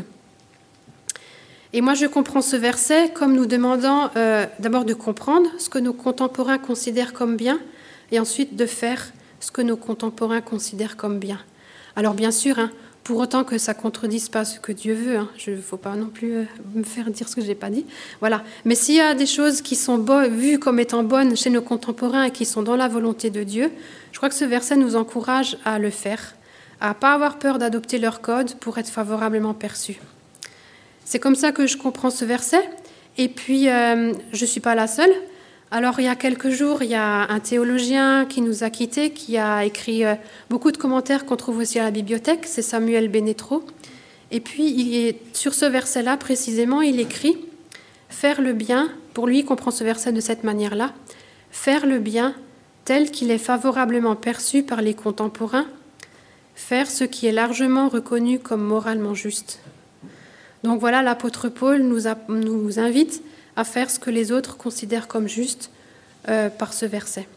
Et moi, je comprends ce verset comme nous demandant d'abord de comprendre ce que nos contemporains considèrent comme bien et ensuite de faire ce que nos contemporains considèrent comme bien. Alors bien sûr, pour autant que ça ne contredise pas ce que Dieu veut, il ne faut pas non plus me faire dire ce que je n'ai pas dit. Voilà. Mais s'il y a des choses qui sont vues comme étant bonnes chez nos contemporains et qui sont dans la volonté de Dieu, je crois que ce verset nous encourage à le faire, à ne pas avoir peur d'adopter leur code pour être favorablement perçus. C'est comme ça que je comprends ce verset. Et puis, je ne suis pas la seule. Alors, il y a quelques jours, il y a un théologien qui nous a quittés, qui a écrit beaucoup de commentaires qu'on trouve aussi à la bibliothèque. C'est Samuel Benetro. Et puis, sur ce verset-là, précisément, il écrit « Faire le bien », pour lui, il comprend ce verset de cette manière-là, « Faire le bien tel qu'il est favorablement perçu par les contemporains, faire ce qui est largement reconnu comme moralement juste ». Donc voilà, l'apôtre Paul nous invite à faire ce que les autres considèrent comme juste par ce verset.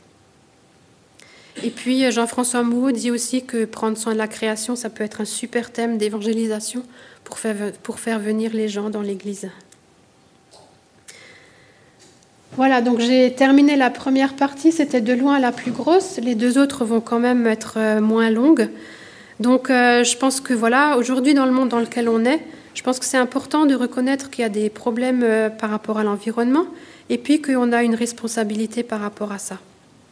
Et puis Jean-François Mouot dit aussi que prendre soin de la création, ça peut être un super thème d'évangélisation pour faire venir les gens dans l'Église. Voilà, donc j'ai terminé la première partie, c'était de loin la plus grosse. Les deux autres vont quand même être moins longues. Donc je pense que voilà, aujourd'hui dans le monde dans lequel on est, je pense que c'est important de reconnaître qu'il y a des problèmes par rapport à l'environnement et puis qu'on a une responsabilité par rapport à ça.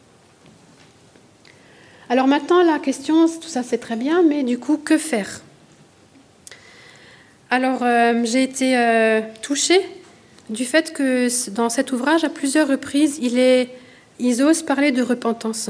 Alors maintenant, la question, tout ça c'est très bien, mais du coup, que faire ? Alors, j'ai été touchée du fait que dans cet ouvrage, à plusieurs reprises, ils osent parler de repentance.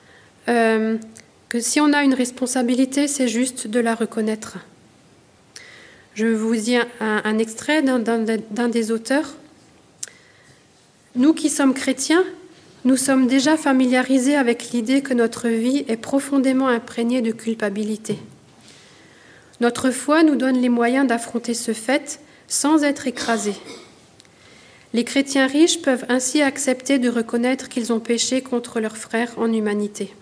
Que si on a une responsabilité, c'est juste de la reconnaître. Je vous dis un extrait d'un des auteurs. « Nous qui sommes chrétiens, nous sommes déjà familiarisés avec l'idée que notre vie est profondément imprégnée de culpabilité. Notre foi nous donne les moyens d'affronter ce fait sans être écrasés. Les chrétiens riches peuvent ainsi accepter de reconnaître qu'ils ont péché contre leurs frères en humanité.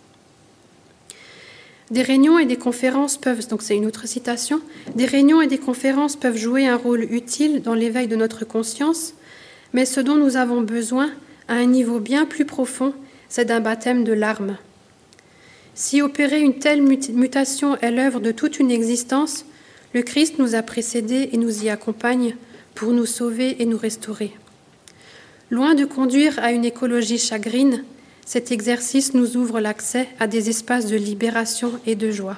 Des réunions et des conférences peuvent, donc c'est une autre citation, des réunions et des conférences peuvent jouer un rôle utile dans l'éveil de notre conscience, mais ce dont nous avons besoin, à un niveau bien plus profond, c'est d'un baptême de larmes. Si opérer une telle mutation est l'œuvre de toute une existence, le Christ nous a précédés et nous y accompagne pour nous sauver et nous restaurer. Loin de conduire à une écologie chagrine, Cet exercice nous ouvre l'accès à des espaces de libération et de joie.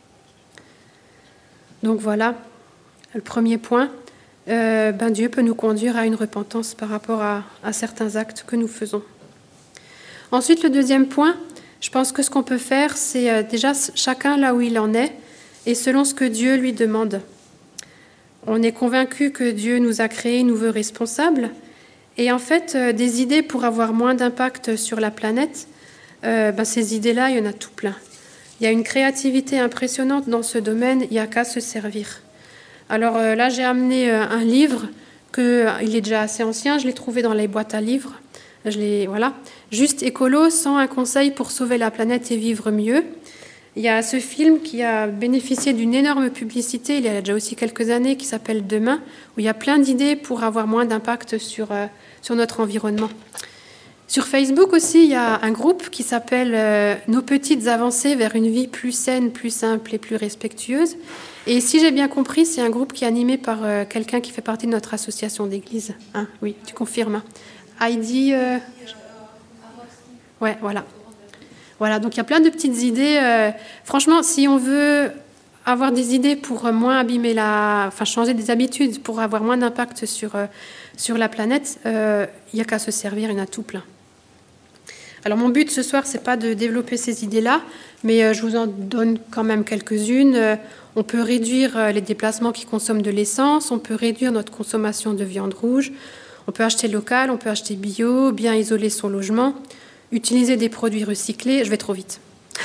Donc voilà, le premier point. Dieu peut nous conduire à une repentance par rapport à certains actes que nous faisons. Ensuite, le deuxième point, je pense que ce qu'on peut faire, c'est déjà chacun là où il en est et selon ce que Dieu lui demande. On est convaincu que Dieu nous a créés, nous veut responsables. Et en fait, des idées pour avoir moins d'impact sur la planète, ces idées-là, il y en a tout plein. Il y a une créativité impressionnante dans ce domaine, il n'y a qu'à se servir. Alors là, j'ai amené un livre, il est déjà assez ancien, je l'ai trouvé dans les boîtes à livres. Voilà. Juste écolo, 101 conseils pour sauver la planète et vivre mieux. Il y a ce film qui a bénéficié d'une énorme publicité, il y a déjà aussi quelques années, qui s'appelle Demain, où il y a plein d'idées pour avoir moins d'impact sur notre environnement. Sur Facebook aussi, il y a un groupe qui s'appelle Nos petites avancées vers une vie plus saine, plus simple et plus respectueuse. Et si j'ai bien compris, c'est un groupe qui est animé par quelqu'un qui fait partie de notre association d'église. Hein, oui, tu confirmes. Hein. Heidi... Ouais, voilà. Voilà, donc il y a plein de petites idées. Franchement, si on veut avoir des idées pour moins abîmer changer des habitudes, pour avoir moins d'impact sur la planète, il n'y a qu'à se servir, il y en a tout plein. Alors mon but ce soir, c'est pas de développer ces idées-là, mais je vous en donne quand même quelques-unes. On peut réduire les déplacements qui consomment de l'essence, on peut réduire notre consommation de viande rouge, on peut acheter local, on peut acheter bio, bien isoler son logement, utiliser des produits recyclés. Je vais trop vite.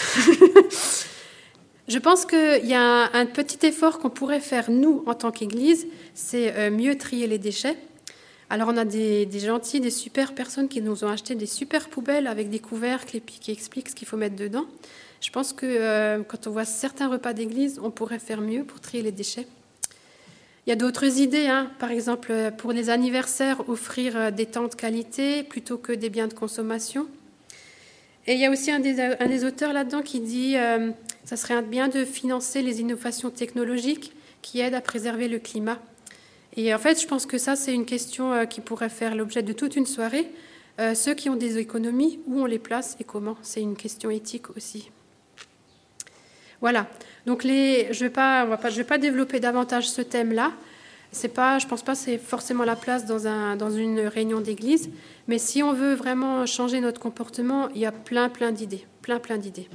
Je pense qu'il y a un petit effort qu'on pourrait faire, nous, en tant qu'Église, c'est mieux trier les déchets. Alors, on a des gentils, des super personnes qui nous ont acheté des super poubelles avec des couvercles et puis qui expliquent ce qu'il faut mettre dedans. Je pense que quand on voit certains repas d'église, on pourrait faire mieux pour trier les déchets. Il y a d'autres idées, hein. Par exemple, pour les anniversaires, offrir des temps de qualité plutôt que des biens de consommation. Et il y a aussi un des auteurs là-dedans qui dit ça serait bien de financer les innovations technologiques qui aident à préserver le climat. Et en fait, je pense que ça, c'est une question qui pourrait faire l'objet de toute une soirée. Ceux qui ont des économies, où on les place et comment? C'est une question éthique aussi. Voilà. Donc, je vais pas développer davantage ce thème-là. Je ne pense pas que c'est forcément la place dans une réunion d'église. Mais si on veut vraiment changer notre comportement, il y a plein d'idées. Plein d'idées.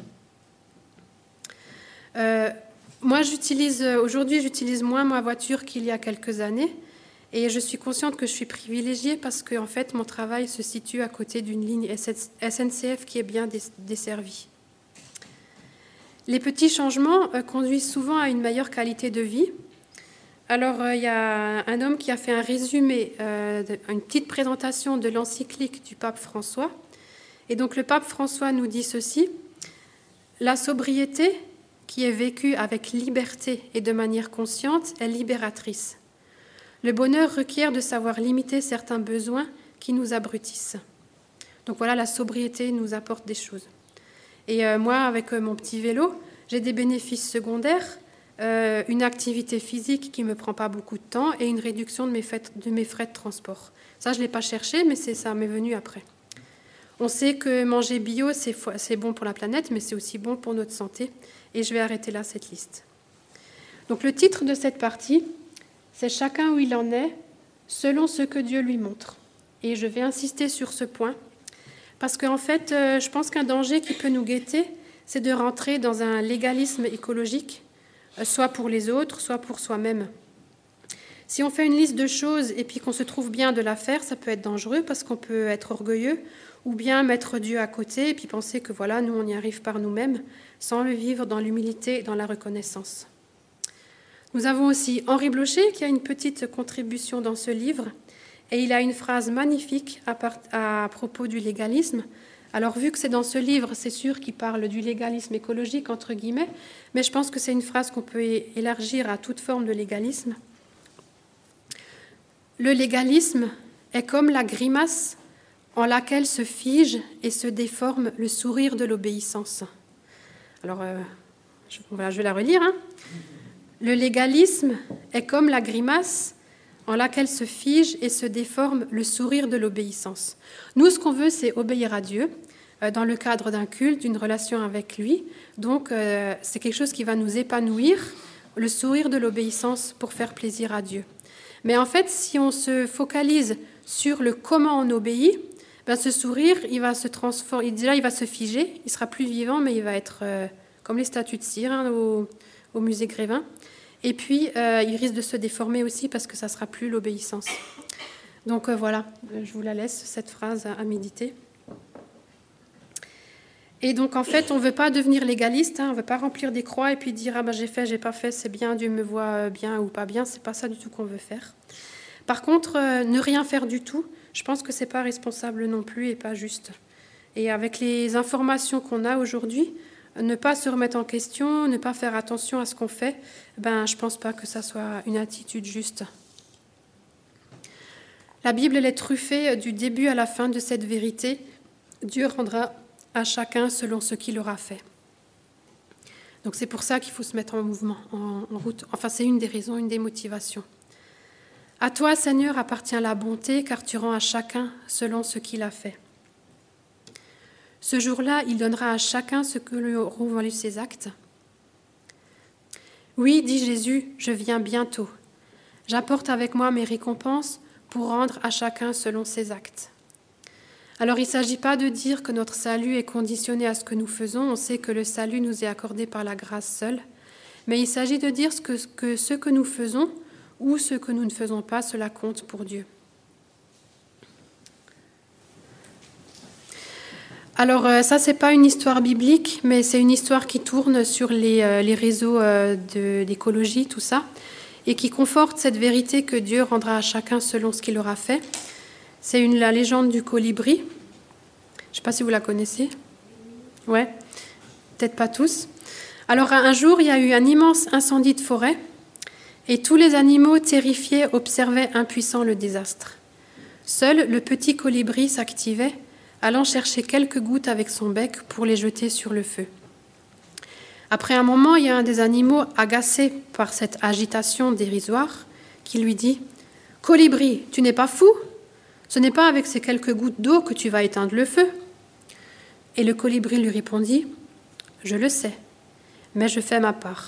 Moi, aujourd'hui, j'utilise moins ma voiture qu'il y a quelques années. Et je suis consciente que je suis privilégiée parce que, en fait, mon travail se situe à côté d'une ligne SNCF qui est bien desservie. Les petits changements conduisent souvent à une meilleure qualité de vie. Alors, il y a un homme qui a fait un résumé, une petite présentation de l'encyclique du pape François. Et donc, le pape François nous dit ceci: la sobriété, qui est vécue avec liberté et de manière consciente, est libératrice. Le bonheur requiert de savoir limiter certains besoins qui nous abrutissent. Donc voilà, la sobriété nous apporte des choses. Et moi, avec mon petit vélo, j'ai des bénéfices secondaires, une activité physique qui ne me prend pas beaucoup de temps et une réduction de mes frais de transport. Ça, je ne l'ai pas cherché, mais ça m'est venu après. On sait que manger bio, c'est bon pour la planète, mais c'est aussi bon pour notre santé. Et je vais arrêter là cette liste. Donc le titre de cette partie, c'est « Chacun où il en est, selon ce que Dieu lui montre ». Et je vais insister sur ce point, parce qu'en fait, je pense qu'un danger qui peut nous guetter, c'est de rentrer dans un légalisme écologique, soit pour les autres, soit pour soi-même. Si on fait une liste de choses et puis qu'on se trouve bien de la faire, ça peut être dangereux parce qu'on peut être orgueilleux, ou bien mettre Dieu à côté et puis penser que voilà, nous on y arrive par nous-mêmes, sans le vivre dans l'humilité et dans la reconnaissance. Nous avons aussi Henri Blocher qui a une petite contribution dans ce livre et il a une phrase magnifique à propos du légalisme. Alors vu que c'est dans ce livre, c'est sûr qu'il parle du légalisme écologique entre guillemets, mais je pense que c'est une phrase qu'on peut élargir à toute forme de légalisme. Le légalisme est comme la grimace en laquelle se fige et se déforme le sourire de l'obéissance. Alors, je vais la relire. Hein. Le légalisme est comme la grimace en laquelle se fige et se déforme le sourire de l'obéissance. Nous, ce qu'on veut, c'est obéir à Dieu, dans le cadre d'un culte, d'une relation avec lui. Donc, c'est quelque chose qui va nous épanouir, le sourire de l'obéissance pour faire plaisir à Dieu. Mais en fait, si on se focalise sur le comment on obéit, ben ce sourire, il va se transformer. Déjà, il va se figer, il sera plus vivant, mais il va être comme les statues de cire au musée Grévin. Et puis, il risque de se déformer aussi parce que ça ne sera plus l'obéissance. Donc voilà, je vous la laisse, cette phrase à méditer. Et donc, en fait, on ne veut pas devenir légaliste, on ne veut pas remplir des croix et puis dire « Ah ben j'ai fait, j'ai pas fait, c'est bien, Dieu me voit bien ou pas bien », c'est pas ça du tout qu'on veut faire. Par contre, ne rien faire du tout, je pense que c'est pas responsable non plus et pas juste. Et avec les informations qu'on a aujourd'hui, ne pas se remettre en question, ne pas faire attention à ce qu'on fait, ben je pense pas que ça soit une attitude juste. La Bible, elle est truffée du début à la fin de cette vérité. Dieu rendra à chacun selon ce qu'il aura fait. Donc c'est pour ça qu'il faut se mettre en mouvement, en route. Enfin, c'est une des raisons, une des motivations. À toi, Seigneur, appartient la bonté, car tu rends à chacun selon ce qu'il a fait. Ce jour-là, il donnera à chacun ce que lui auront valu ses actes. Oui, dit Jésus, je viens bientôt. J'apporte avec moi mes récompenses pour rendre à chacun selon ses actes. Alors, il ne s'agit pas de dire que notre salut est conditionné à ce que nous faisons. On sait que le salut nous est accordé par la grâce seule. Mais il s'agit de dire que ce que nous faisons ou ce que nous ne faisons pas, cela compte pour Dieu. Alors, ça, ce n'est pas une histoire biblique, mais c'est une histoire qui tourne sur les réseaux d'écologie, tout ça, et qui conforte cette vérité que Dieu rendra à chacun selon ce qu'il aura fait. C'est la légende du colibri. Je ne sais pas si vous la connaissez. Ouais, peut-être pas tous. Alors, un jour, il y a eu un immense incendie de forêt, et tous les animaux terrifiés observaient impuissants le désastre. Seul le petit colibri s'activait, allant chercher quelques gouttes avec son bec pour les jeter sur le feu. Après un moment, il y a un des animaux, agacé par cette agitation dérisoire, qui lui dit « Colibri, tu n'es pas fou ? Ce n'est pas avec ces quelques gouttes d'eau que tu vas éteindre le feu. » Et le colibri lui répondit « Je le sais, mais je fais ma part. »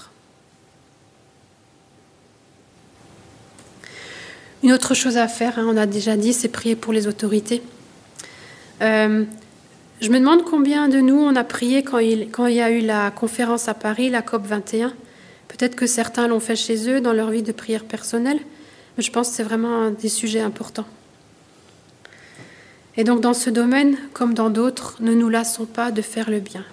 Une autre chose à faire, on a déjà dit, c'est prier pour les autorités. Je me demande combien de nous on a prié quand il y a eu la conférence à Paris, la COP 21. Peut-être que certains l'ont fait chez eux dans leur vie de prière personnelle, mais je pense que c'est vraiment des sujets importants. Et donc dans ce domaine, comme dans d'autres, ne nous lassons pas de faire le bien.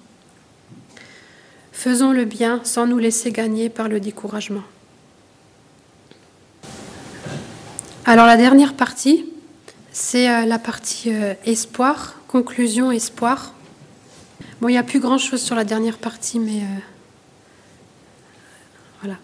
Faisons le bien sans nous laisser gagner par le découragement. Alors la dernière partie, c'est la partie espoir, conclusion, espoir. Bon, il n'y a plus grand-chose sur la dernière partie, mais voilà.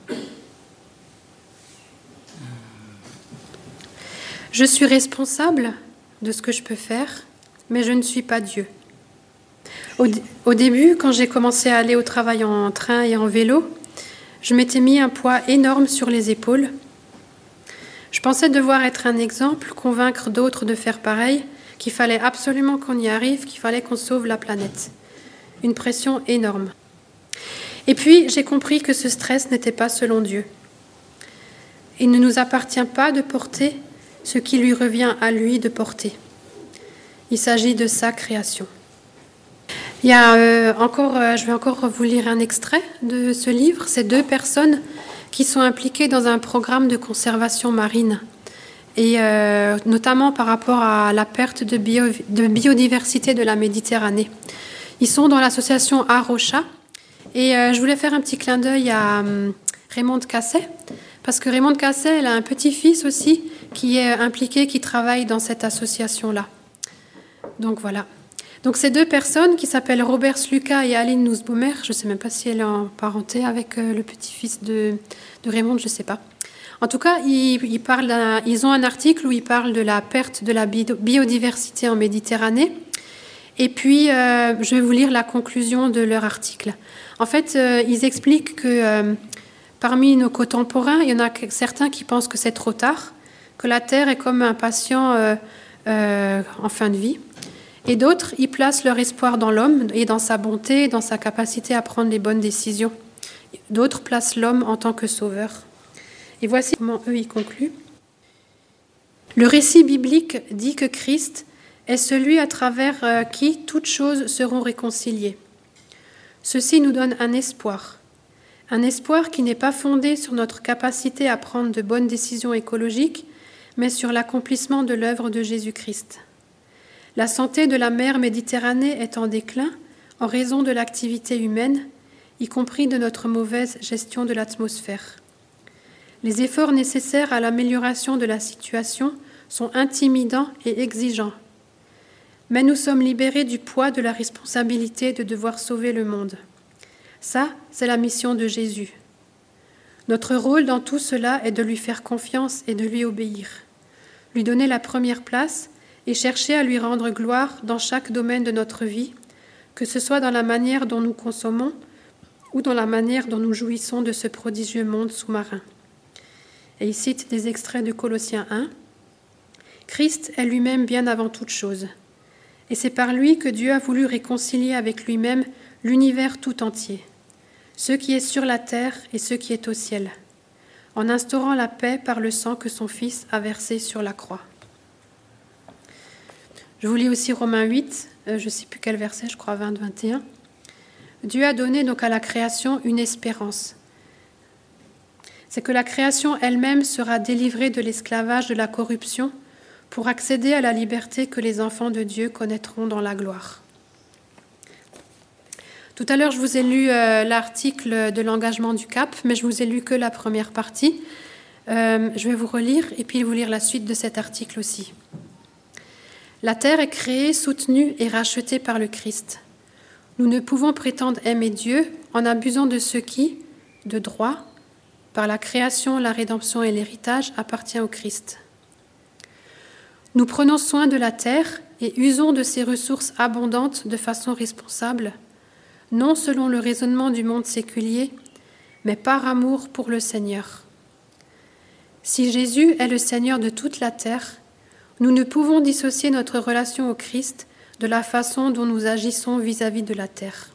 Je suis responsable de ce que je peux faire, mais je ne suis pas Dieu. Au début, quand j'ai commencé à aller au travail en train et en vélo, je m'étais mis un poids énorme sur les épaules. Je pensais devoir être un exemple, convaincre d'autres de faire pareil, qu'il fallait absolument qu'on y arrive, qu'il fallait qu'on sauve la planète. Une pression énorme. Et puis, j'ai compris que ce stress n'était pas selon Dieu. Il ne nous appartient pas de porter ce qui lui revient à lui de porter. Il s'agit de sa création. Il y a je vais encore vous lire un extrait de ce livre. C'est 2 personnes qui sont impliquées dans un programme de conservation marine, et notamment par rapport à la perte de biodiversité de la Méditerranée. Ils sont dans l'association Arocha, et je voulais faire un petit clin d'œil à Raymonde Casset, parce que Raymonde Casset, elle a un petit-fils aussi qui est impliqué, qui travaille dans cette association-là. Donc voilà. Donc ces 2 personnes qui s'appellent Robert Sluka et Aline Nussbaumer, je ne sais même pas si elle est en parenté avec le petit-fils de Raymond, je ne sais pas. En tout cas, ils ont un article où ils parlent de la perte de la biodiversité en Méditerranée. Et puis, je vais vous lire la conclusion de leur article. En fait, ils expliquent que parmi nos contemporains, il y en a certains qui pensent que c'est trop tard, que la Terre est comme un patient en fin de vie. Et d'autres y placent leur espoir dans l'homme et dans sa bonté, dans sa capacité à prendre les bonnes décisions. D'autres placent l'homme en tant que sauveur. Et voici comment eux y concluent. Le récit biblique dit que Christ est celui à travers qui toutes choses seront réconciliées. Ceci nous donne un espoir qui n'est pas fondé sur notre capacité à prendre de bonnes décisions écologiques, mais sur l'accomplissement de l'œuvre de Jésus-Christ. La santé de la mer Méditerranée est en déclin en raison de l'activité humaine, y compris de notre mauvaise gestion de l'atmosphère. Les efforts nécessaires à l'amélioration de la situation sont intimidants et exigeants. Mais nous sommes libérés du poids de la responsabilité de devoir sauver le monde. Ça, c'est la mission de Jésus. Notre rôle dans tout cela est de lui faire confiance et de lui obéir, lui donner la première place et chercher à lui rendre gloire dans chaque domaine de notre vie, que ce soit dans la manière dont nous consommons ou dans la manière dont nous jouissons de ce prodigieux monde sous-marin. Et il cite des extraits de Colossiens 1. « Christ est lui-même bien avant toute chose, et c'est par lui que Dieu a voulu réconcilier avec lui-même l'univers tout entier, ce qui est sur la terre et ce qui est au ciel, en instaurant la paix par le sang que son Fils a versé sur la croix. » Je vous lis aussi Romains 8, je ne sais plus quel verset, je crois 20-21. « Dieu a donné donc à la création une espérance. C'est que la création elle-même sera délivrée de l'esclavage de la corruption pour accéder à la liberté que les enfants de Dieu connaîtront dans la gloire. » Tout à l'heure, je vous ai lu l'article de l'engagement du CAP, mais je vous ai lu que la première partie. Je vais vous relire et puis vous lire la suite de cet article aussi. La terre est créée, soutenue et rachetée par le Christ. Nous ne pouvons prétendre aimer Dieu en abusant de ce qui, de droit, par la création, la rédemption et l'héritage, appartient au Christ. Nous prenons soin de la terre et usons de ses ressources abondantes de façon responsable, non selon le raisonnement du monde séculier, mais par amour pour le Seigneur. Si Jésus est le Seigneur de toute la terre, nous ne pouvons dissocier notre relation au Christ de la façon dont nous agissons vis-à-vis de la terre.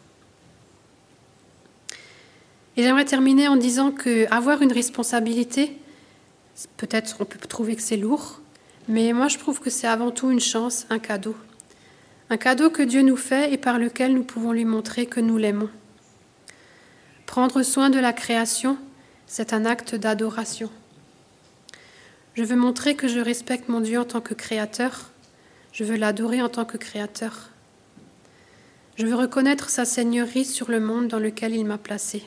Et j'aimerais terminer en disant qu'avoir une responsabilité, peut-être on peut trouver que c'est lourd, mais moi je trouve que c'est avant tout une chance, un cadeau. Un cadeau que Dieu nous fait et par lequel nous pouvons lui montrer que nous l'aimons. Prendre soin de la création, c'est un acte d'adoration. Je veux montrer que je respecte mon Dieu en tant que créateur. Je veux l'adorer en tant que créateur. Je veux reconnaître sa seigneurie sur le monde dans lequel il m'a placé.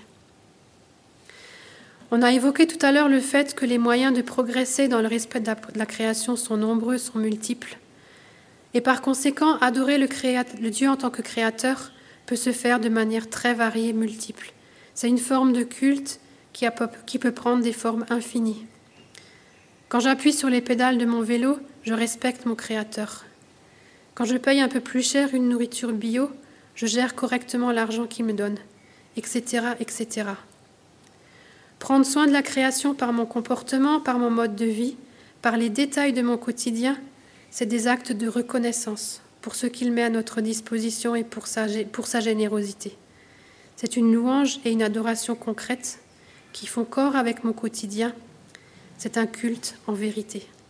On a évoqué tout à l'heure le fait que les moyens de progresser dans le respect de la création sont nombreux, sont multiples. Et par conséquent, adorer le Dieu en tant que créateur peut se faire de manière très variée et multiple. C'est une forme de culte qui peut prendre des formes infinies. Quand j'appuie sur les pédales de mon vélo, je respecte mon créateur. Quand je paye un peu plus cher une nourriture bio, je gère correctement l'argent qu'il me donne, etc., etc. Prendre soin de la création par mon comportement, par mon mode de vie, par les détails de mon quotidien, c'est des actes de reconnaissance pour ce qu'il met à notre disposition et pour sa générosité. C'est une louange et une adoration concrètes qui font corps avec mon quotidien. C'est un culte en vérité.